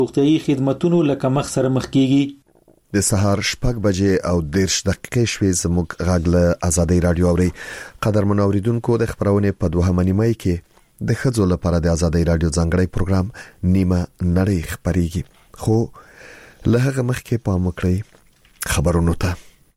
روغتيایي خدماتونو لکه مخ سره مخ کیږي. د سهار 6 بجې او 10 دقیقې شوي زموږ غږ له آزادۍ رادیو اوري. قدرمن اوریدونکو د خبرونه په 2 نیمه کې د خځو لپاره د آزادۍ رادیو ځانګړی پروګرام نیمه نړۍ خبريږي. خو له هغه مخکې پام وکړئ خبرونو ته.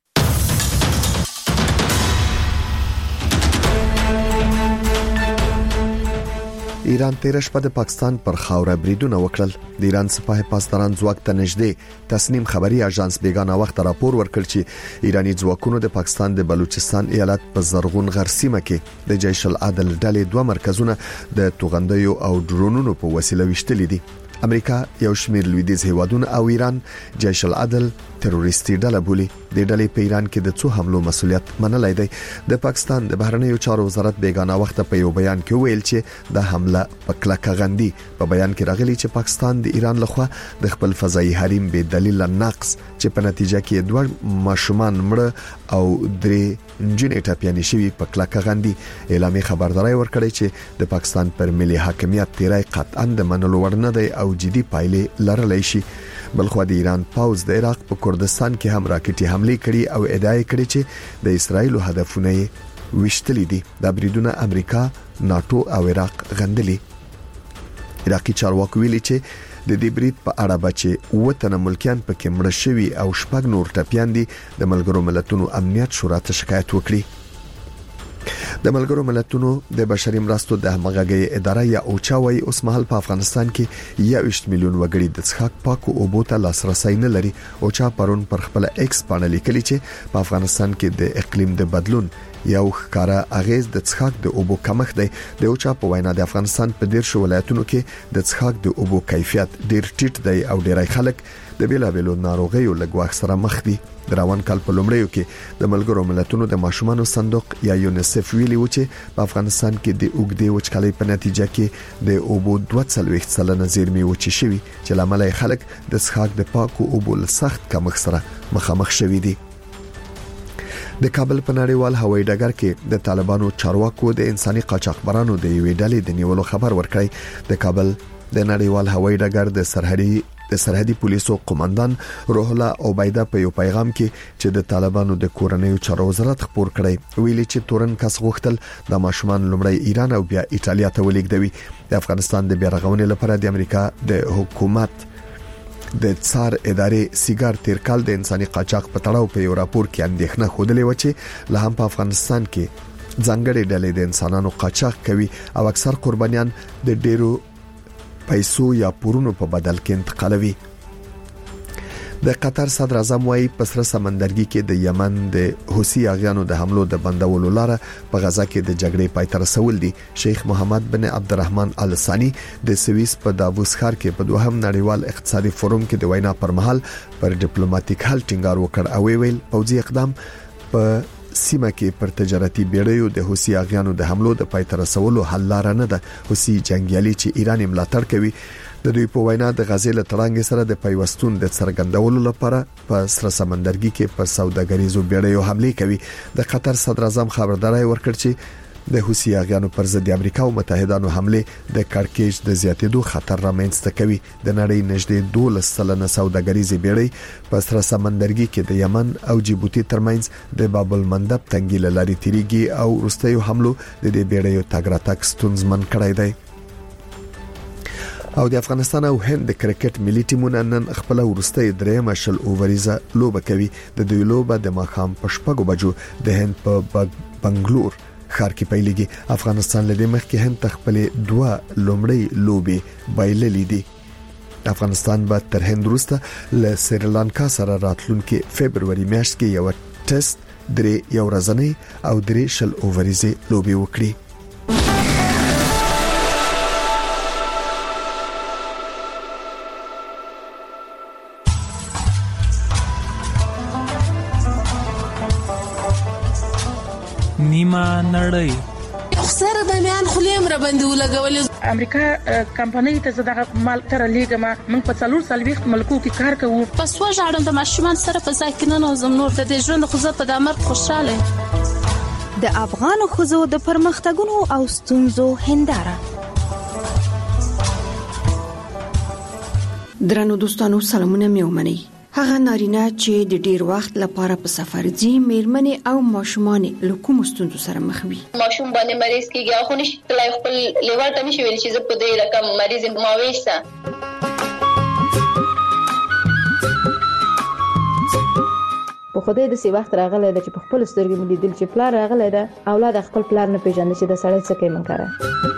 ایران تیر شپه د پاکستان پر خاوره بریدونه وکړل. د ایران سپاه پاسداران ځواک ته نږدې تسنیم خبري اژانس بیگانه وخت راپور ورکړ چې ایرانی ځواکونو د پاکستان د بلوچستان ایالت په زرغون غر سیمه کې د جیش العدل ډلې 2 مرکزونه د توغندیو او ډرونونو په وسیله وشتلې دي. امریکا یو شمېر لویدیځ هیوادونه او ایران جیش العدل تروریستي ډله بولي. د ډلې په ایران کې د څو حملو مسولیت منلای دی. د پاکستان د بهرنیو چارو وزارت بیگانه وخت په یو بیان کې ویل چې د حمله په کلکه غندي. په بیان کې راغلي چې پاکستان د ایران لخوا د خپل فضایي حریم به دلیل نقص چې په نتیجه کې 2 ماشومان مړه او 3 انجنې ټاپیانې شوی په کلکه غندي. اعلامي خبرداري ورکړي چې د پاکستان پر ملي حاکمیت تیرای قطعا د منلو وړ نه دی او جدي پایلې لرلی شي. بلخو د ایران پاوز د عراق په کردستان کې هم راکټي حمله کړې او ادعا کړې چې د اسرایل هدفونه وشتلې دي. د بریدونه امریکا، ناتو او عراق غندلي. عراقي چارواکي ویلي چې د دې برید په اړه بچي وطن ملکیان پکې مړ شوي او 6 نور ټپيان دي. د ملګرو ملتونو امنیت شورا ته شکایت وکړي. د ملګرو ملتونو د بشري مرستو د همغږي اداره یا اوچا وايي اوس مهال په افغانستان کې 21 میلیون وګړي د څښاک پاکو اوبو ته لاسرسي نه لري. اوچا پرون پر خپل ایکس باندې لیکلي چې په افغانستان کې د اقلیم د بدلون یو ښکارا اغیز د څښاک د اوبو کمښت دی. د اوچا په وینا د افغانستان په 13 ولایتونو کې د څښاک د اوبو کیفیت ډیر ټیټ دی او ډیری خلک د بیلابیلو ناروغیو لګواخ سره مخ دي. د روان کال په لومړیو کې د ملګرو ملتونو د ماشومانو صندوق یا یونیسف ویلي و چې په افغانستان کې د اوګدې وچکالۍ په نتیجه کې د اوبو 2.4% زیرمې وچې شوي چې لامل یې خلک د څښاک د پاکو اوبو له سخت کمښت سره مخامخ شوي دي. د کابل په نړیوال هوایي ډګر کې د طالبانو چارواکو د انساني قاچاقبرانو د یوې ډلې د نیولو خبر ورکړی. د کابل د نړیوال هوایي ډګر د سرحدي پولیسو قومندان روح الله عبیده په یو پیغام کې چې د طالبانو د کورنیو چارو وزارت خبر کړی ویلي چې تورن کس غوښتل د ماشومان لومړی ایران او بیا ایتالیا ته ولیږدوي. د افغانستان د بیارغونې لپاره د امریکا د حکومت د څار ادارې سیګار تیر کال د انساني قاچاق په تړاو په یو راپور کې اندېښنه خوده و چې له هم په افغانستان کې ځانګړي ډلې د انسانانو قاچاق کوي او اکثر قربانيان د ډیرو پیسو یا پورونو په بدل کې انتقالوي. د قطر صدر اعظم وايي په سره سمندرګي کې د یمن د حوثي اغیانو د حملو د بندولو لاره په غزا کې د جګړې پای ته رسول دي. شیخ محمد بن عبدالرحمن ال ثانی د سویس په داووس ښار کې په دوهم نړیوال اقتصادي فورم کې د وینا پر مهال پر ډیپلوماټیک حل ټینګار وکړ او ویل پوځي اقدام په سیمه کې پر تجارتي بیړیو د حوثي اغیانو د حملو د پای ته رسولو حل لاره نه ده. حوثي جنگیالي چې ایران ملاتړ کوي د دوی په وینا د غزې له تړانګ سره د پیوستون د څرګندولو لپاره په سره سمندرګي کې په سوداګریزو بیړیو حمله کوي. د قطر صدر اعظم خبرداري ورکړ چې د حوثي اغیانو پر ضد امریکا او متحدانو حمله د کارکېج د زیاتېدو خطر رامنځته کوي. د نړۍ نږدې 12% سوداګریزي بیړۍ په سره سمندرګي کې د یمن او جیبوتي ترمنځ د باب المندب تنګي لارې تیریږي او وروستیو حملو د دې بیړیو تګ راتګ ستونزمن کړی دی. او د افغانستان او هند د کرکټ ملي ټیمونه نن خپل ورستۍ درېمه شل اووریزه لوبه کوي. د دوی لوبه د ماښام په 6 بجو د هند په بنگلور ښار کې پیلېږي. افغانستان لدې مخکې هند خپل 2 لومړی لوبي بایللې دي. افغانستان به تر هند وروسته له سریلانکا سره راتلونکي فبرवरी میاشت کې یو ټیسټ 3 یو ورځنی او 3 شل اووریزه لوبي وکړي. نیمه نړۍ سره د میان خلیم را باندې ولګول. امریکا کمپنۍ ته زده مال تر لیګما موږ په 4 ملکو کې کار کوو. پس وژاړم د ماشومان سره په ځای کې نه نوزم نور د ژوند خو زه په دامر خوشاله. د افغان خوځو د پرمختګونو او ستونزو هنداره درنو دوستانو سلامونه مې ومنئ. هغه نارینه چې د ډیر وخت لپاره په سفر ځي میرمنې او ماشومان له کوم ستونزو سره مخ وي. ماشوم باندې مریض کیږي خو نشي تلای خپل لیوال ته نشي ویل چې زه په دې رقم مریض ما وېسه. په خدای د سی وخت راغلی ده چې په خپل سترګې مې لیدل چې پلار راغلی ده اولاد خپل پلار نه پیژني چې د سړی څه کوي منکره.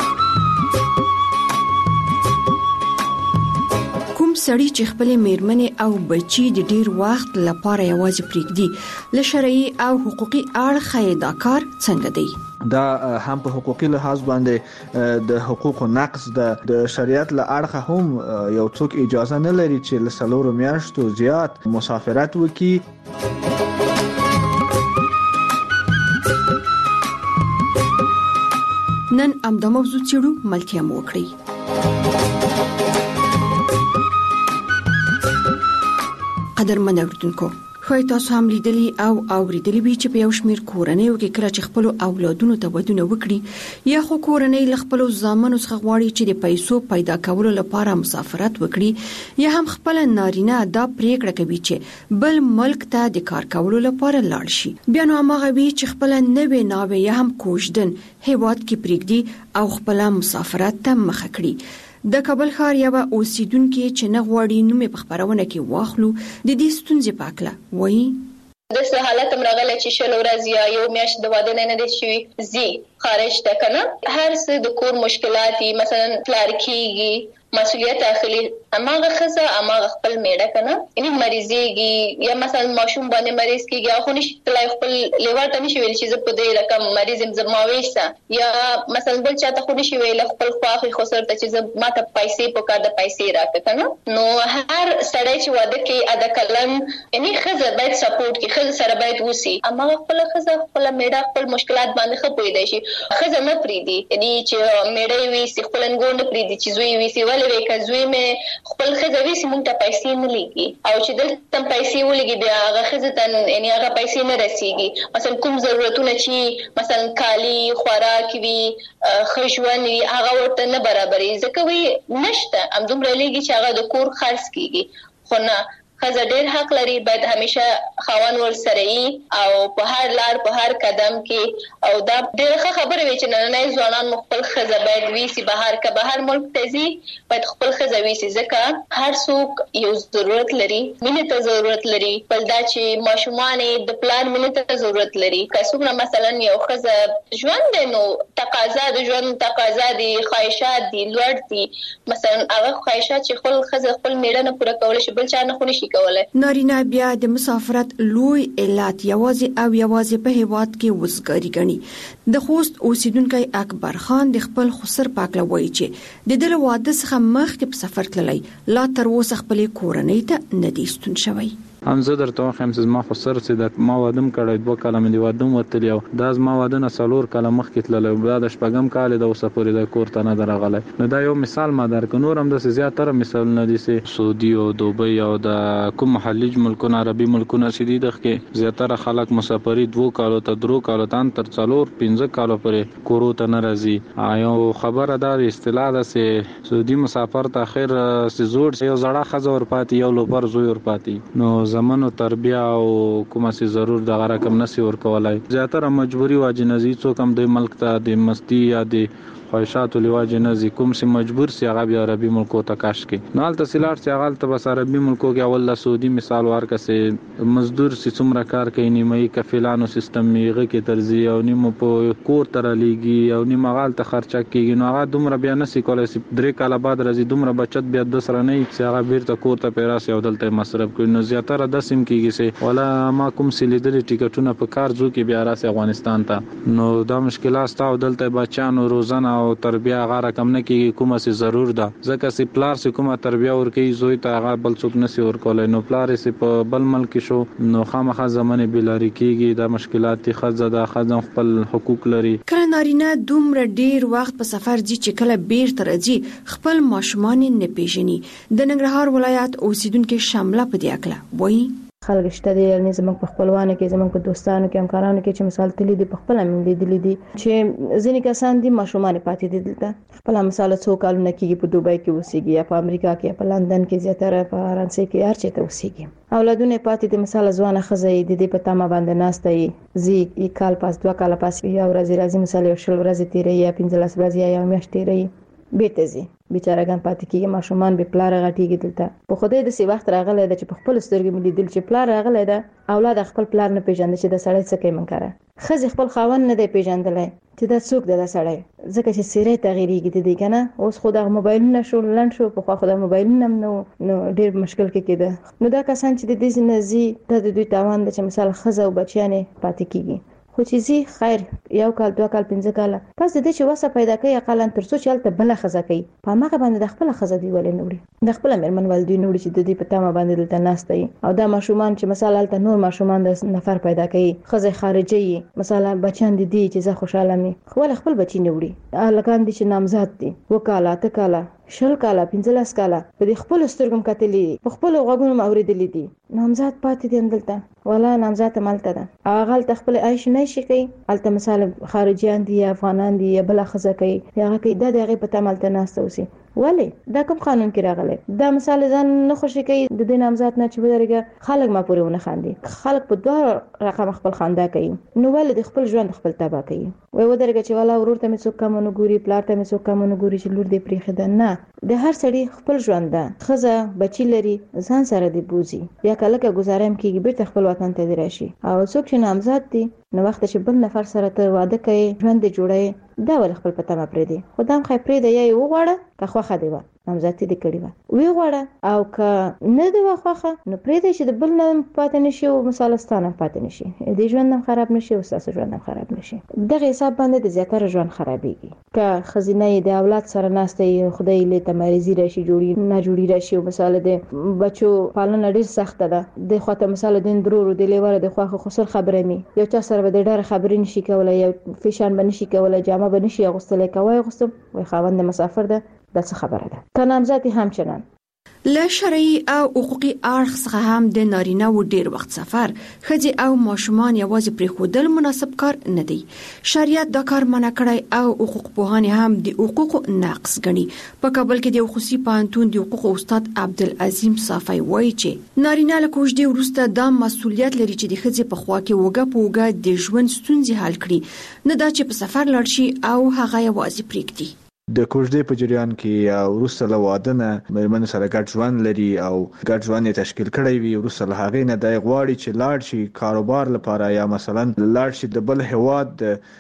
سړی چې خپل میرمنې او بچي د ډیر وخت لپاره یوازې پریږدي له شرعي او حقوقي اړخه دا کار څنګه دی؟ دا هم په حقوقي لحاظ باندې د حقوقو نقض د شریعت له اړخه هم یو څوک اجازه نه لري چې له 4 میاشتو زیات مسافرت وکړي. نن امدا موضوع چیرو ملتیا مو وکړي. قدرمن اوریدونکو، خو تاسو هم لیدلی او اوریدلی وی چې په یو شمیر کورنیو کې کله چې خپل اولادونو ته ودونه وکړي یا خو کورنۍ له خپل ځامنو څخه غواړي چې د پیسو پیدا کولو لپاره مسافرت وکړي یا هم خپل نارینه دا پریکړه کوي چې بل ملک ته د کار کولو لپاره لاړ شي. بیا نو هغه وی چې خپل نوې ناوې یا هم کوژدن هیواد کې پریږدي او خپل مسافرت ته مخه کړي. د کابل ښار یو اوسیدونکو چې نه غواړي نوم په خبرونه کې واخلو د دې ستونزې په اړه وایي. د څه حالت مرغله چې شل ورځې یا یو میاشت د واده نه دي شوی زی خارج ته کنه هر څه د کور مشکلات مثلا پلار کیږي مسؤلیت اخلي اماغه خزه اماغه خپل میړه کنه یعنی مریضيږي یا مثلا ماشوم باندې مریض کیږي خو نشي تلای خپل لیوال ته نشي ویل چې زه په دې رقم مریض زما وېسه یا مثلا بل چاته خو نشي ویل خپل خواخي خو سره ته چې ما ته پیسې په کار د پیسې راکې کنه نو هر سړی چې واده کوي ادا کلن یعنی خزه باید سپورټ کوي خزه سره باید وسی اماغه خپل خزه خپل میړه خپل مشکلات باندې خپوي دی شي خزه نه پریدي یعنی چې میړه وی خپل انګور نه پریدي چې زوی وی ولې کزوی مې خپل خزوي سیمون ته پیسې نه لګي او چې دلته پیسې ولګي بیا هغه خزه ته یعنی هغه پیسې نه رسیږي مثلا کوم ضرورتونه چې مثلا کالی خوراک وی خښون وی هغه ورته نه برابرې ځکه وی نشته ام دومره لګي چې هغه د کور خرڅ کیږي خو نه خزه ډېر حق لري باید همیشه خاون ور سره ای او په هر لار په هر قدم کې او دا ډېر خبره وی چې نن ځوانان خپل خزه باید ویسي بهر ملک ته ځي باید خپل خزه ویسي ځکه هر څوک یو ضرورت لري مینه ته ضرورت لري بل دا چې ماشومان د پلان مینه ته ضرورت لري که څوک مثلا یو خزه ژوند نو تقاضا د ژوند تقاضا دي خواهشات دي لوړ دي مثلا هغه خواهشات چې خپل خزه خپل میړه نه پوره کول شي بل چا نه خوني نارینه بیا د مسافرت لوی علت یوازې په هیواد کې وزګاری غني. د خوست اوسیدونکو اکبر خان د خپل خسر پاکله وایي چې د دل واده څخه مخکې په سفر تللی لا تر اوسه خپل کورنۍ ته نه دی ستون شوی. هم زه درته وایم چې ما خسر چې د ما وادم کړی 2 کاله مې وادم وتلی او دا ما واده نه 4 کاله مخکې تللی بیا د شپږم کال د اوسه پورې د کور ته نه درغلی نو دا یو مثال ما درک نور هم د زیاتره مثالونه دي چې سعودي او دوبۍ او د کوم خلیج ملکونه عربي ملکونه چې دي دغه زیاتره خلک مسافري 2 کالو ته 3 کالو ته تر 4-5 کالو پورې کورو ته نه راځي یو خبره دا اصطلاح ده چې سعودي مسافر ته اخر سي زوړ یو زړه خزه ور پاتې یو لوبر زوی ور پاتې نو زمونو تربیه او کومه سي ضرور د غرقم نسی ور کولای زیاتره مجبوری واجنزي څوک هم د ملک ته د مستی یا د خواهشات لواجه نزي کوم سي مجبور سي هغه بیا عربي ملکو ته کاش کی نو حالت سیلار سي هغه ته بس عربي ملکو کې اول د سعودي مثال ورکسه مزدور سي څومره کار کوي نیمه کفیلانو سیستم میغه کې ترزی او نیمه په کور تر لیږي او نیمه غال ته خرچه کیږي نو هغه دومره بیا نسی کولای سي 3 کال بعد راځي دومره بچت بیا د سره نه سي هغه بیرته کور ته پیراس یو دلته مصرف کوي نو زیاتره د سیم کیږي سي ولا ما کوم سي لیدل ټیکټونه په کار ځو کې بیا راسي افغانستان ته نو دا مشکلات تاو دلته بچانو روزانه او تربیه هغه رقم نه کیږي کومه سي ضرور ده ځکه سي پلار سي کومه تربیه ورکي زوی ته هغه بل څوک نسی ورکولای نو پلار سي په بل ملک شو نو خامخا زمانه بلاری کیږي د مشکلات خزه د خزم خپل حقوق لري کله نارینه دومره ډیر وخت په سفر دي چې کله بیرته راځي خپل ماشومان نه پیژني د ننګرهار ولایت اوسیدونکو شامله په دی اکله وایي خلک شته دي یعنی زموږ په خپلوانو کې زموږ په دوستانو کې همکارانو کې چې مثال تللی دي په خپل هم لیدلي دي چې ځینې کسان دي ماشومان پاتې دي دلته خپل مثال څو کالونه کېږي په دوبۍ کې اوسېږي یا په امریکا کې په لندن کې زیاتره په فرانسې کې هر چېرته اوسېږي اولادونه پاتې دي مثال ځوانه ښځه د دې په تمه باندې ناسته یي زی کال پاس 2 کال پاس یا ورځ راځي مثال یو شل ورځې تیرې یا 15 ورځې یا میاشت تیرې بیرته زی بیچارهګان پاتې کیږي ماشومان به پلار غټیږي دلته په خوده د سی وخت راغلی د چې په خپل سترګې ملي دل چې پلار راغلی دا اولاد خپل پلار نه پیژاند چې د سړی څه کوي منکره خځه خپل خاوند نه دی پیژندلای چې دا څوک دی د سړی ځکه چې سیره تغییرېږي د دې کنه اوس خو د موبایل نه شو لند شو په خو د موبایل نه نو ډیر مشکل کې کېده نو دا کسان چې د دې نزي د دوی تاوان د چې مثال خځه او بچیانه پاتې کیږي خو چې زی خیر یو کال 2 کال 15 کال پس د دې چې وسه پیدا کوي اقلن تر څو چلته بل خزه کوي په ماګه باندې د خپل خزه دی ولې نوړي د خپل مرمن ولدي نوړي چې د دې په تمه باندې دلته ناشته او دا ماشومان چې مثلا الته نور ماشومان د نفر پیدا کوي خزه خارجي مثلا بچان دي چې زه خوشاله مي خپل بچی نوړي لکان دي چې نامزاد دي وکاله تکاله شل کاله 15 کاله په دې خپل سترګم کتلې په خپل غوګونو اوریدلې دي نامزاد پاتې دي اندلته ولا نامزاد مالته ده هغه خپل عايش نه شي کوي الته مثال خارجيان دي افغانان دي بل خزه کوي هغه کې د دغه په تمالته ناشته وسی ولی دا کوم قانون کې راغلی دا مثال ځان نه خوشي کوي د دې نامزاد نه چې بدرګه خلک ما پورې ونه خاندي خلک په دوه رقم خپل خندا کوي نو ولې د خپل ژوند خپل تبا کوي وای ودرګه چې والا ورور ته مې څوک کمونه ګوري پلار ته مې څوک کمونه ګوري چې لور دې پریخه ده نه د هر سړي خپل ژوند ده خزه بچی لري ځان سره دی بوزي یا کله کې گزارم کیږي بیرته خپل وطن ته دی راشي او څوک چې نامزاد دي نو وخت چې بل نفر سره ته واده کوي ژوند جوړي دا ول خپل پته ما پرې دي خدام خې پرې دی یې وغواړه که خوخه دی نامزادي دې کړی و وی غواړه او که نه دی خوخه نو پرې دی چې د بل نه پاتې نشي او مثالستانه پاتې نشي دې ژوند هم خراب نشي او تاسو ژوند هم خراب نشي دغه حساب باندې د زیاتره ژوند خرابېږي که خزینه د اولاد سره ناشته خدای له تمریزي راشي جوړي نه جوړي راشي او مثال د بچو پالنه ډیر سخت ده د خواته مثال د درورو د لیوره د خوخه خسر خبره می یو چا سره به ډېر خبرې نشي کولای یو فیشن بنشي کولای جامه بنشي غوستل کوي غوستم وي خاوند مسافر ده دا څه خبره ده که نامزادي همچنان له شرعي او حقوقي اړخ څخه هم د نارینه و ډیر وخت سفر خځې او ماشومان یوازې پرې خودل مناسب کار نه دی شریعت دا کار منع کړی او حقوق پوهان هم د حقوقو نقض ګڼي په کابل کې د خصوصي پوهنتون د حقوقو استاد عبدالعظیم صافی وایي چې نارینه له کوژدې وروسته دا مسؤلیت لري چې د خځې په خوا کې وګه په وګه د ژوند ستونزې حل کړي نه دا چې په سفر لاړ شي او هغه یوازې پریږدي د کوژدې په جریان کې یا وروسته له واده نه مېرمن سره ګډ ژوند لري او ګډ ژوند یې تشکیل کړی وي وروسته له هغې نه د غواړي چې لاړ شي کاروبار لپاره یا مثلا لاړ شي د بل هواد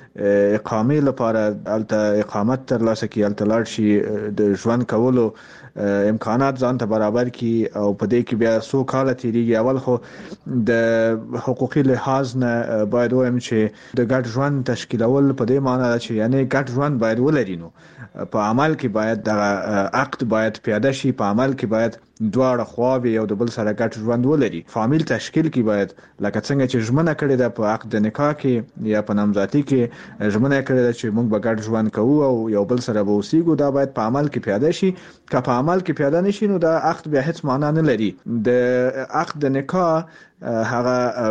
اقامې لپاره الته اقامت ترلاسه کړي الته لاړ شي د ژوند کولو امکانات ځان ته برابر کی او په دې کې بیا سو کال تیریږي اول خو د حقوقي لحاظ نه باید وایم چې د ګډ ژوند تشکیلول په دې معنی ده چې یعنی ګډ ژوند باید ولري نو په عمل کې باید د عقد باید پیاده شي په عمل کې باید دواړه خواوې یو د بل سره ګډ ژوند ولري فامیل تشکیل کې باید لکه څنګه چې ژمنه کړې ده په عقد نکاح کې یا په نامزادي کې ژمنه کړې ده چې موږ به ګډ ژوند کوو او یو بل سره به اوسېږو دا باید په عمل کې پیاده شي که په عمل کې پیاده نشي نو دا عقد بیا هیڅ معنا نه لري د عقد نکاح هغه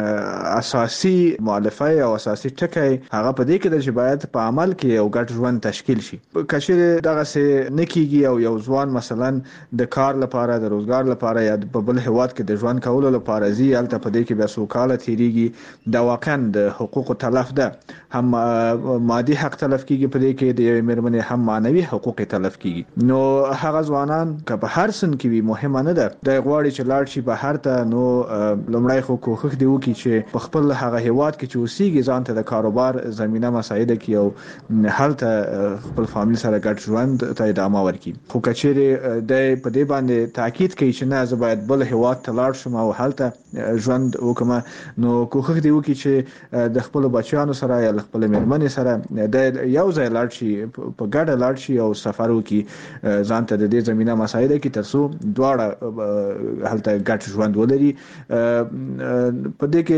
اساسي مؤلفه او اساسي ټکی هغه په دې کې د چې باید په عمل کې یو ګډ ژوند تشکیل شي کچېره دغه څه نکېږي او یو ځوان مثلا د کار لپاره د روزګار لپاره یا په بل هواد کې د ژوند کولو لپاره زی الته په دې کې بیا سوکاله تیریږي دا واقعا د حقوق تلف ده هم مادي حق تلف کیږي په دې کې د مېرمنې هم معنوي حقوق تلف کیږي نو هغه ځوانان که په هر سن کې وي مهمه نه ده د غواړي چې لاړ شي بهر ته نو لومړی خو کوښښ دی وکړي چې په خپل هغه هیواد کې چې اوسېږي ځان ته د کاروبار زمينه مساعده کړي او هلته خپل فامیل سره ګډ ژوند ته ادامه ورکړي خو کچېره د په دې باندې تاکید کوي چې نه زه باید بل هیواد ته لاړ شم او هلته ژوند وکم نو کوښښ دی وکړي چې د خپل بچیانو سره یا خپل مېرمنې سره د یو ځای لاړ شي په ګډه لاړ شي او سفر وکړي ځان ته د دې زمينه مساعده کړي ترڅو دواړه هلته ګډ ژوند ولري په دې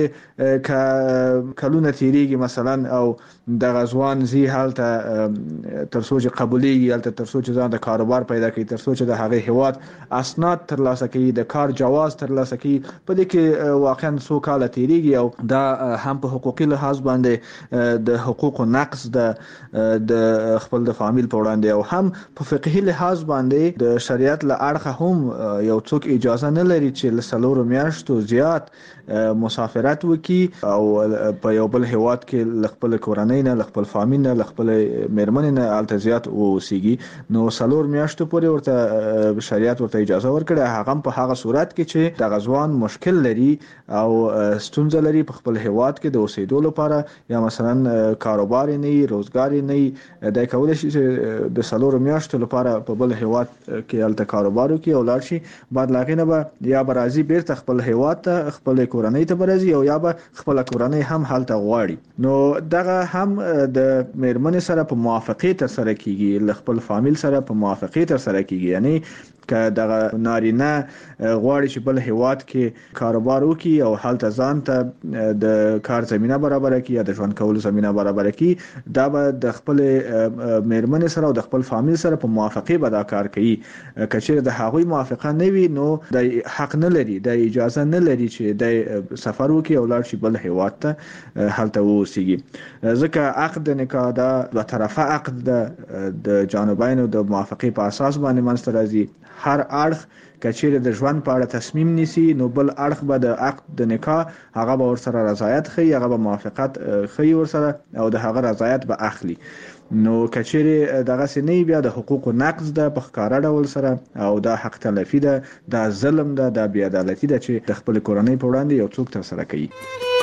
کې کلونه تیریږي مثلا او د غزوان زی حالت تر سوچ قبوليږي حالت تر سوچ ځان د کاروبار پیدا کوي تر سوچ د هغه هواد اسناد تر لاسه کوي د کار جواز تر لاسه کوي په دې کې واقعا سو کال تیریږي او دا هم په حقوقي لحاظ باندې د حقوق نقص د خپل د فامیل په وړاندې او هم په فقهي لحاظ باندې د شریعت له اړخه هم یو څوک اجازه نه لري چې لسلور میاشتو زیات مسافرت وکي او په یو بل هواد کې خپل کورنۍ نه خپل فامیل نه خپل میرمن نه التزیات اوسيږي نو سلور میاشتو پورې ورته شریعت ورته اجازه ورکړه هغه په هغه صورت کې چې د غزوان مشکل لري او ستونزه لري په خپل هواد کې د اوسېدو لپاره یا مثلا کاروبار نه روزګار نه د کولای شي د سلور میاشتو لپاره په بل هواد کې الته کاروبار کوي او لاړ شي بعد لاغینه به یا برازي بیرته خپل هواد ته خپل کورنۍ ته برازي او یا به خپل کورنۍ هم حالت غواړي نو دغه هم د میرمن سره په موافقه تر سره کیږي خپل فامیل سره په موافقه تر سره کیږي یعنی که دغه نارینه غواړي چې بل هواد کې کاروبار وکړي او حالت ځان ته د کار زمينه برابر کړي یا د ژوند کولو زمينه برابر کړي دا به د خپل میرمن سره او د خپل فامیل سره په موافقه به دا کار کوي کچېر د هغوی موافقه نه وي نو د حق نه لري د اجازه نه لري چې د سفر وکړي او لاړ شي بل هواد ته حالت ووسیږي ځکه عقد نکاح دا دوه طرفه عقد د جانبینو د موافقه په اساس باندې منځته راځي هر اړخ کچېر د ژوند په اړه تصمیم نیسي نو بل اړخ به د عقد د نکاح هغه به ورسره رضایت خي هغه به موافقت خي ورسره او د هغه رضایت به اخلي نو کچېر دغه سنې بیا د حقوق نقض د بخکاره ډول سره او د حق تلفي د ظلم د بی عدالتي د چې د خپل کورنۍ په وړاندې یو څوک تر سره کوي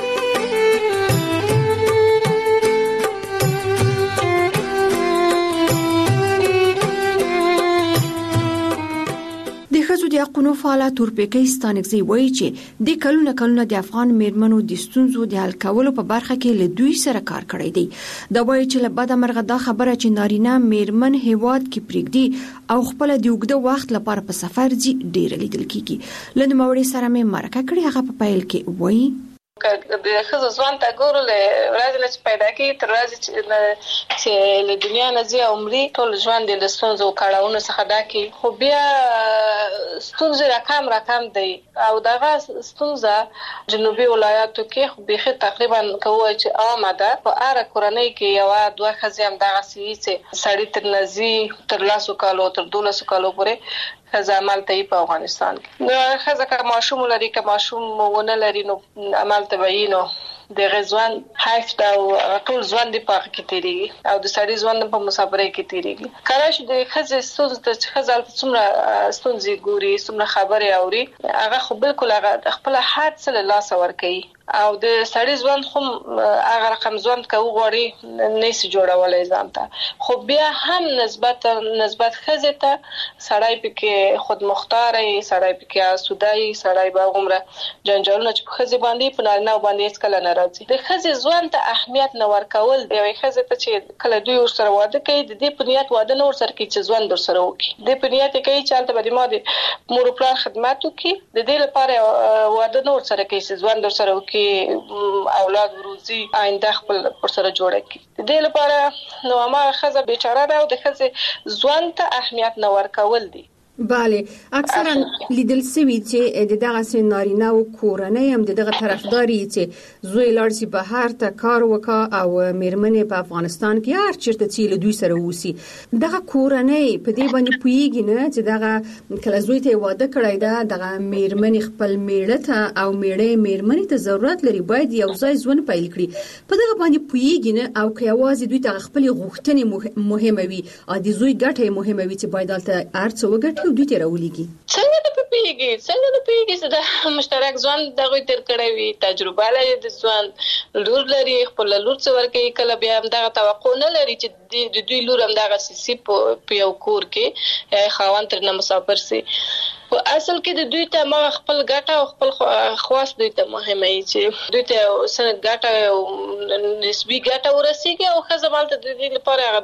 د حقوقو فعال تورپیکي ستانکزی وایي چې د کلونه د افغان میرمنو د ستونزو د حل کولو په برخه کې له دوی سره کار کړی دی دا وایي چې له بده مرغه دا خبره چې نارینه میرمن هیواد کې پریږدي او خپل د اوږده وخت لپاره په سفر ځي ډیر لیدل کیږي لنډ موري سره مې مرکه کړې هغه په پیل کې وایي د خزو ځوان ته ګورو له ورځې چې پیدا کی تر ورځې چې له دنیا نه زی عمرې ټول ژوند د ستونزو کړهونو څخه ډاکي خو بیا ستونزې رقم دی او دغه ستونزه جنوبي ولایاتو کې خو به تقریبا کوي چې عامه ده په اړه کورنۍ کې یو دوه خزم دغه سوي سړی تر نزي تر لاسو کالو تر 12 کالو پورې خزه عمل ته په افغانستان کې نو خزه که ماشوم لري که ماشوم ونه لري نو عمل ته نو د غزوان حیف دا ټول ژوند په کې تیریږي او د سړي ژوند په مسافرۍ کې تیریږي کله چې د خزه ستونزې خزه څومره ستونزې ګوري څومره خبرې اوري هغه خو بالکل هغه خپل حد سره لاس ور کوي او د سړي ژوند خو هغه رقم ژوند کوي غوړي نيسي جوړولای ځان ته خو بیا هم نسبت خزه ته سړی پکې خود مختار سړی پکې سودای سړی با عمره جنجالونه چې خزه باندې په نه باندې هیڅ کله نه راځي د خزه ژوند ته اهمیت نه ورکول دی یوه خزه ته چې کله دوی ورسره واده کوي د دې په نیت واده نه ورسره کوي چې ژوند ورسره وکړي د په نیت کوي چې البته به ما د مور پلان خدمت وکړي د دې لپاره واده نه ورسره کوي چې ژوند ورسره وکړي اولاد وروزي آینده خپل پر سره جوړه کی د دې لپاره نو ما خزه بیچاره ده او د خزه ژوند ته اهمیت نه ورکول دي بله اکثرا لیدل سوي چې دغه سينارینه او کورنۍ هم دغه طرفداري چې زوی لارسي بهر ته کار وکا او میرمنې په افغانستان کې هر چیرته چې له دوی سره وسی دغه کورنۍ په دې باندې پویږي نه چې دغه کله زوی ته واده کړی دا دغه میرمنې خپل میړه ته او میرمنې ته ضرورت لري باید یو ځای ژوند پیل کړي په دغه باندې پویږي نه او که یوازې دوی ته خپل غوښتنې مهمه وي او د زوی ګټه مهمه وي چې باید البته ارڅ وګټي دوی ته راولېږي څنګه د پیږي چې د مشترک ژوند دغه تر کړی وي تجربه لري د ژوند لور لري خپل لور څو ورکه کله بیا هم دغه توقع نه لري چې د دوی لور هم دغه سي په یو کور کې خاوند تر نه مسافر سي په اصل کې د دوی ته ما خپل ګټه او خپل خواص دوی ته مهمه وي چې دوی ته سن ګټه نسبی ګټه ورسیږي او خزه مالته د دې لپاره هغه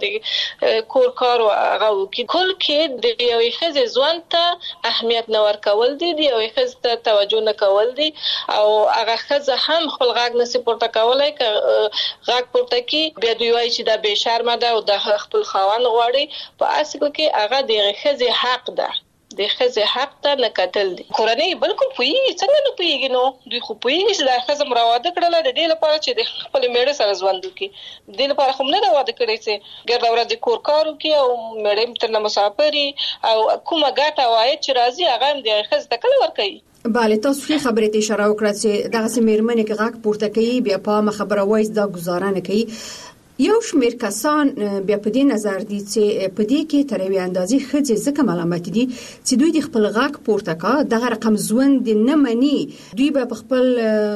د کور کار او هغه کې کل کې د یو خزه ځوان ته اهمیت نه ورکول دي یو خزه ته توجه نه کول دي او هغه خزه هم خپل غاګ نسی پورته کولای ک غاګ پورته کې به دوی وایي چې دا به شرم ده او د خپل خاوند غواړي په اصل کې هغه د خزه حق ده د خزه حق ته نه کتل دي کورنۍ بالکل پوهیږي څنګه نه پوهیږي نو دوی خو پوهیږي چې دا خزه مراواده کړله د دې لپاره چې د خپل میړه سره ژوند وکړي د دې لپاره خو نه دا واده کړی چې ګرځا ورځ کور کار وکړي او میړه تر نه مسافري او کومه ګټه وایي چې راځي هغه هم د خزه تکل ورکړي bale تاسو خې خبرې ته اشاره وکړه چې دغه سیمرمنې کې غاک پورته کوي بیا په خبره وایي دا گزارنه کوي یو شمیر کسان بیا په دې نظر دي چې په دې کې تر یوې اندازې خځې ځکه ملامت دي چې دوی د خپل غاک پورته کا دغه رقم ژوند نه مني دوی به په خپل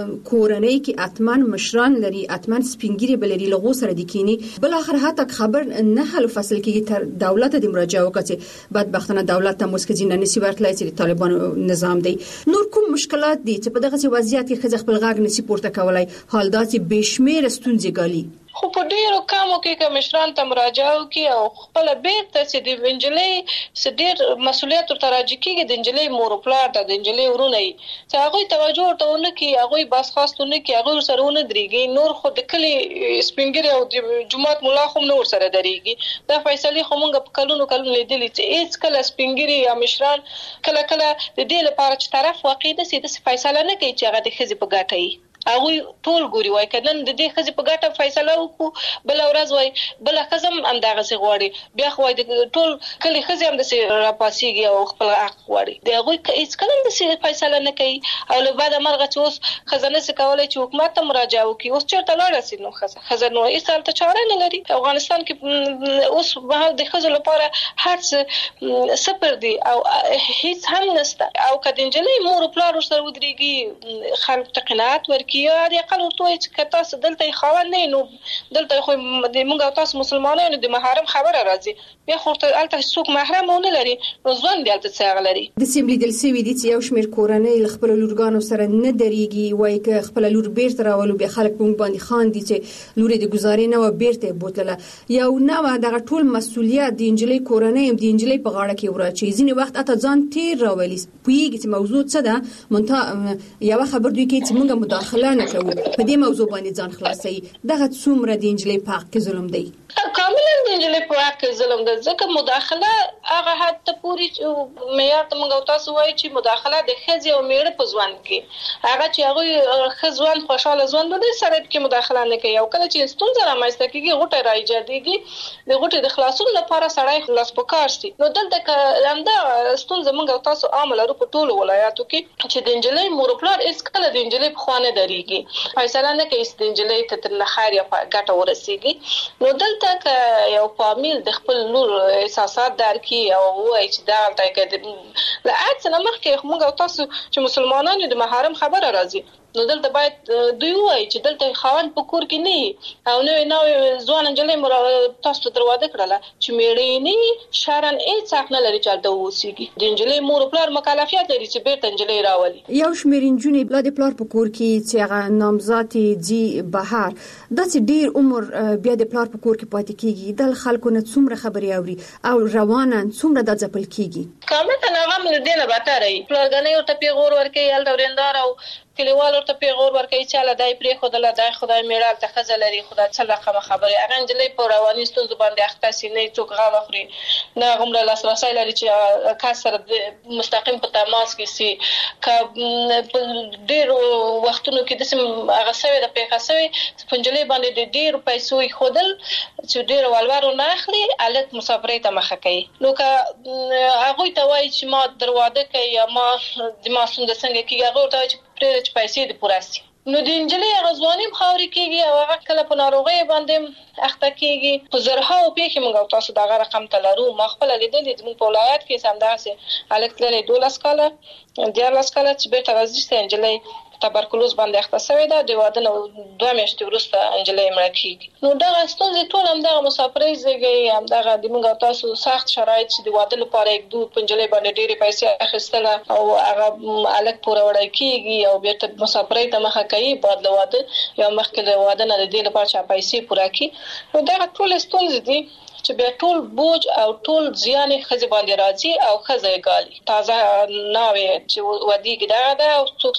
کورنۍ کې اتمن مشران لري اتمن سپینګری بلري لغو سره د کینی بل اخر حتی خبر نه حل فصل کې تر دولت د مراجعه وکړي بدبختانه دولت ته مسکه نه نسی ورتلای چې طالبان نظام دی نور کوم مشکلات دي چې په دغه وضعیت کې خځې خپل غاک نسی پورته کولای حال دا چې بشمیر ستونزې ګالي خو په ډیرو کامو کې کمشران ته مراجعه وکي او خپل بیرته چې د وینجلې سډیر مسولیت تر راځي کې د وینجلې مور پلار د وینجلې ورونه چې هغه توجه ورته کی هغه بس خاصونه کی هغه سرونه دريږي نور خو د کلی سپینګری او د جماعت مولا خو نور سره دريږي دا فیصله خو مونږ په کلونو لیدلې چې هیڅ کله سپینګری یا مشران کله د دې لپاره چې طرف واقعي د سیده فیصله نه کوي چې هغه د خزي په ګټه هغه ټول ګوري وای کله د دې خزي په ګټه فیصله وکړو بل ورځ وای بل خزم انداغه سي غواړي بیا خو د ټول کلی خزي هم د سي راپاسيږي او خپل حق غواړي د هغه هیڅ کله د سي فیصله نه کوي او له بعد مرغه چې اوس خزانه سي کولای چې حکومت ته مراجعه وکړي اوس چیرته لاړ سي نو خزانه هیڅ ته چاره نه لري افغانستان کې اوس به د خزو لپاره هڅ صفر دي او هیڅ هم نشته او کدنجلې مور پلار سره ودرېږي خلک ته قناعت ورکړي یا د اقل ورته چې تاسو دلته خوان نه نو دلته خو د موږ تاسو مسلمانانو د محرم خبره راځي بیا خو ته الته څوک محرم نه لري نو ځوان دی الته څنګه لري د سیملي دل سوي دي چې یو شمیر کورنۍ خپل لورګانو سره نه دريږي وای ک خپل لور بیرته راولو به خلک په باندې خان دي چې لوري د گزارې نه و بیرته بوتله یو نو دغه ټول مسولیت د انجلۍ کورنۍ د انجلۍ په غاړه کې ورچې ځینې وخت اته ځان تیر راولي پویږي چې موضوع څه ده مونته یو خبر دوی کې چې موږ مداخله نه کوو په دې موضوع باندې ځان خلاصي دغه څومره د انجلۍ په حق کې ظلم دی کاملا د انجلۍ په حق کې ظلم ده ځکه مداخله هغه حد ته پوری معیار ته موږ تاسو وایي چې مداخله د خزي او میړه په ځوان کې هغه چې هغه خزوان خوشاله ځوان د سره کې مداخله نه کوي او کله چې ستونزه رامنځته کیږي غوټه راځي د غوټه د خلاصون لپاره سړی خلاص پکار سي نو دلته لنده ستونزه موږ تاسو عامل لرو په ټولو ولایاتو کې چې د انجلۍ مور پلار اس کله د انجلۍ په خوانه دريږي فیصله نه کوي چې د انجلۍ ته تر خیر یا ګټه ورسیږي نو دلته یو فامیل د خپل نور احساسات درکې او وایي چې دا الته کې لا اڅنه مخکې موږ تاسو چې مسلمانانو د محرم خبره راځي نو دلته باید دوی وایي چې دلته خاوند په کور کې نه او نو ځوان انجلۍ تاسو دروازه کړله چې میړې نه شارن هیڅ حق نه لري چې د وسیږي د انجلۍ مور پلار مکلفیت لري چې بیرته انجلۍ راولي یو شمیر انجونی بلاد پلار په کور کې چې هغه نامزاتي جی بهر داسې ډیر عمر بیا د پلار په کور کې پاتې کیږي د خلکو نه څومره خبري اوري او روانن څومره د ځپل کیږي کومه نه غم دې نه باتري پلارګنې او ته پیغور ورکې ال دورندار او کلیوال ورته پیغور ورکوي چې له دای پرې خدای دای خدای میړه ته خزه لري خدای څه رقم خبره هغه انجلۍ په رواني ستونزو باندې اخته سي نه څوک غاړه خوري نه غمره لاسرسي لري چې کسر مستقیم په تماس کې سي ک ډیر وختونو کې د سم هغه سوي د پیښه سوي پنجلې باندې د ډیر پیسو خودل چې ډیر والوارو نه اخلي الک مسافرې ته مخه کوي نو که هغه ته وایي چې ما دروازه کوي یا ما د ما څنګه کې هغه ته چې پیسې د پوراسي نو د انجلۍ غزوانی مخاوري کېږي او هغه کله په ناروغي باندې اخته کېږي په زرها او پیخي موږ تاسو دا رقم تلرو ما خپل لیدل د موږ په ولایت کې سمداسه الکترلې 12 کاله 14 کاله چې بیرته راځي انجلۍ تبرکلوز باندې اخته شوې ده د واده نو 2 میاشتې وروسته انجلۍ مړه کیږي. نو دغه ستونزې ټول همدغه مسافرۍ زیږي، همدغه د موږ تاسو سخت شرایط چې د واده لپاره یک دوه انجلۍ باندې ډېرې پیسې اخیستله او هغه الګ پوره وړای کیږي او بیرته مسافرۍ ته مخه کوي بعد له واده یا مخکې له واده نه د دې لپاره چې پیسې پوره کړي. نو دغه ټول ستونزې دي چې بیا ټول بوج او ټول زیان خزه باندې راځي او خزه ګالي تازه ناوي چې ودیګ دا او څوک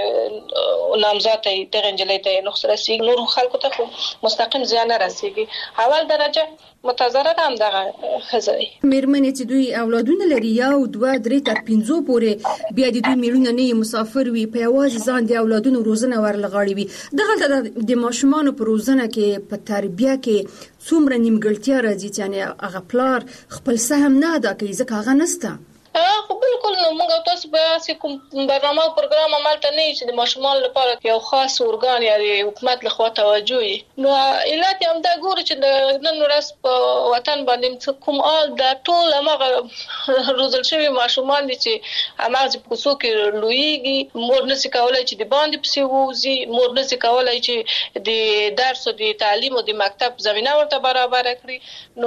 نامزاد ته انجلۍ ته نقص رسیږي نور خلکو ته مستقیم زیان رسیږي. اول درجه متضرر هم دغه خزه مېرمنې چې دوی اولادونه لري یا 2 3 تر 5 پورې بیا د دوی میرونه نه مسافر وي په یوازې ځان د اولادونو روزنه ورلغاړي وي. دغه د ماشومان په روزنه کې په تربیه کې څومره نیمګړتیا راځي یعنی هغه پلار خپل سهم نه ادا کوي ځکه هغه نسته. خو بالکل نو موږ تاسو به کوم برنامه او پروګرام عملته نه چې د ماشومان لپاره یو خاص اورګان یا د حکومت لخوا توجه وي. نو علت هم دا ګوري چې نن ورځ په وطن باندې کوم آل دا ټول هغه روزل شوی ماشومان دي چې هغه په کوڅو کې لویږي، مور نشي کولای چې د باندې پسې ووزي، مور نشي کولای چې د درس او د تعلیم او د مکتب زمينه ورته برابر کړي. نو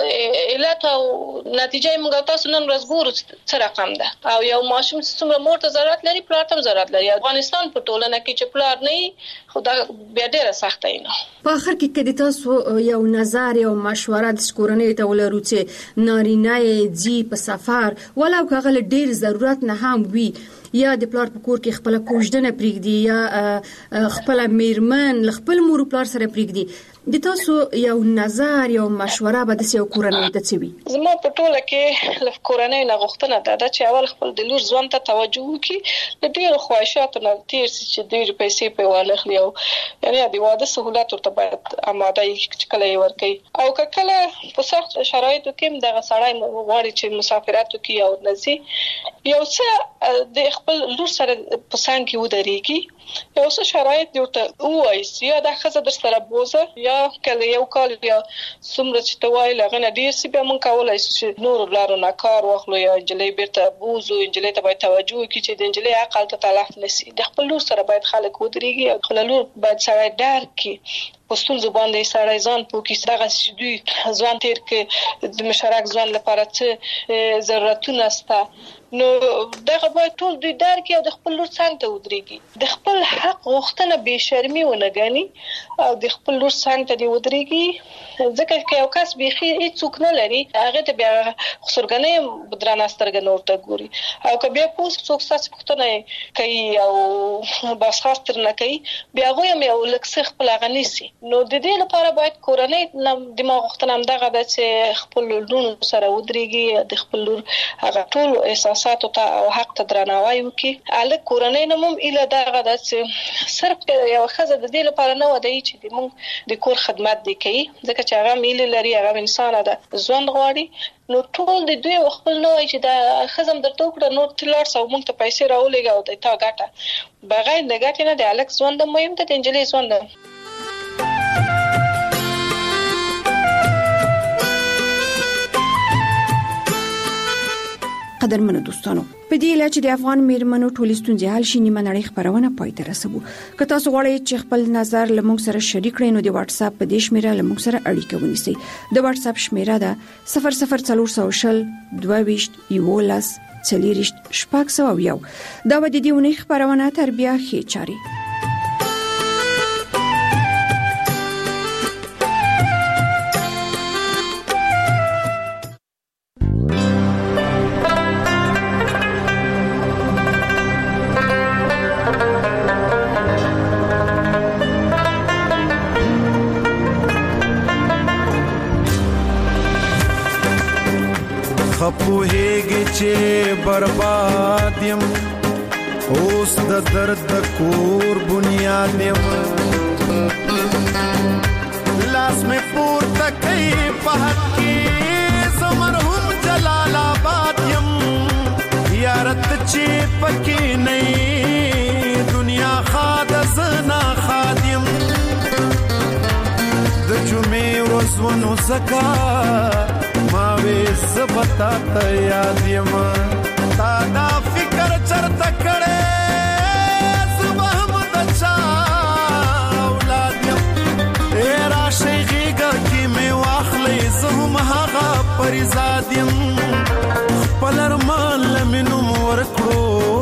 علت او نتیجه موږ تاسو نن ورځ ګورو څه رقم ده او یو ماشوم څومره مور ته ضرورت لري پلار ته ضرورت لري. افغانستان په ټولنه کې چې پلار نه خدا بیا ډیره سخته نه. په اخر کې کله تاسو یو نظر او مشوره د کورنۍ ته ولرو چې نارینه یې په سفر ولو کغه ډیر ضرورت نه هم وي یا د پلار په کور کې خپل کوژدنه پریږدي یا خپل میرمن خپل مور پلار سره پریږدي، د تاسو یو نظر یو مشوره به د سیو کورنۍ ته چوي؟ زما په ټوله کې د کورنۍ نه غوښتنه ده چې اول خپل د لور ځوان ته توجه وکړي، د ډیر خواهشاتو نه تیر چې ډیر پیسې په والخلي او یعنی د واده سہولت ورته باید آماده چې کله یې ورکړي او کله په سخت شرایطو کې دغه سړی غواړي چې مسافرت وکړي او نزي یو څه د خپل لور سره په څنګ کې ودرېږي، یو څه شرایط ورته وایي یا د خزه در سره بوزه یا کله یو کال یا څومره چې توای لغنه ډیر سی به مونږ کولای شو چې نور لارو نه کار واخلو یا انجلۍ بیرته بوزو، انجلۍ ته باید توجه وکړي چې د انجلۍ عقل ته تلف نشي. د خپل لور سره باید خلک ودرېږي او خپل لور باید سره درک کړي پستون زبان د سړی ځان پوکي دغه دوی ځوان تیر کې د مشارک ځوان لپاره څه ضرورتونه سته. نو دغه باید ټول دوی درک او د خپل لور څنګه ته ودرېږي، د خپل حق غوښتنه به شرمي ونه غني او د خپل لور څنګه ته ودرېږي. ځکه چې یو کس به هیڅ څوک نه لري هغه ته بیا خسرګنې بدرانه سترګې نور ته ګوري او که بیا پوس څوک څه پختنه کوي او بس خاص تر نه کوي بیا غوې مې ولکسه خپل غنيسي. نو د دې لپاره باید کورنۍ دماغ غوښتنه هم دغه د چې خپل لور سره ودرېږي، د خپل لور هغه ټول احساسات او حق ته درناوی وکړي. الګ کورنۍ نوم اله دغه د صرف یو خزه د دې لپاره نه ودی چې موږ د کور خدمت دی کوي، ځکه چې هغه میل لري، هغه انسان ده ځوان غواړي. نو ټول د دوی خپل نه وای چې دا خزم درته وکړه نو تلار سو موږ ته پیسې راولېګا او د تا ګټه بغیر د ګټې نه د الګ ځوان د مهم ته د انجلۍ ځوان ده. قدرمنو دوستانو، په دې لاره چې د افغان میرمنو ټولې ستونزې حل شي نیمه نړۍ خبرونه پای ته رسوو. که تاسو غواړئ چې خپل نظر له موږ سره شریک کړئ نو د واتس اپ په دې شمیره له موږ سره اړیکه ونیسئ. د واتس اپ شمیره ده 00400 22 11 40 شپږ. دا و د دې ونې خبرونه تر بیا ښې چاري. خپوهیږي چې برباد یم اوس د درد د کور بنیاد یم لاس مې پورته کوي په حق کې زمرهم جلال آباد یم یارت چې پکې نه دنیا خاد زنا خادم د جمعې ورځ ونو زکا ما وې زبتا ته یاد یم تا دا فکر چرته کړې زما هم د چا اولاد یم راشي غېږه کې مې واخلئ زه هم هغه پریزاد یم خپل ارمان له مې نوم ورکړو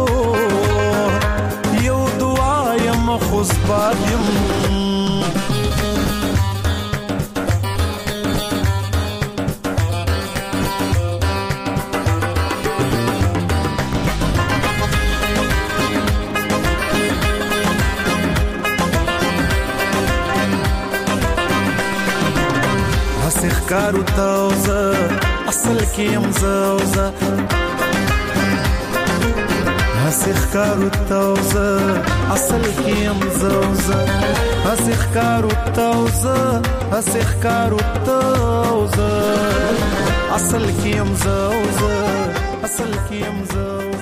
یو دعا یم خو زباد یم کارو تاوزه اصل کیم زوزه هسخ کارو تاوزه اصل کیم زوزه هسخ کارو تاوزه هسخ کارو تاوزه اصل کیم زوزه اصل کیم زوزه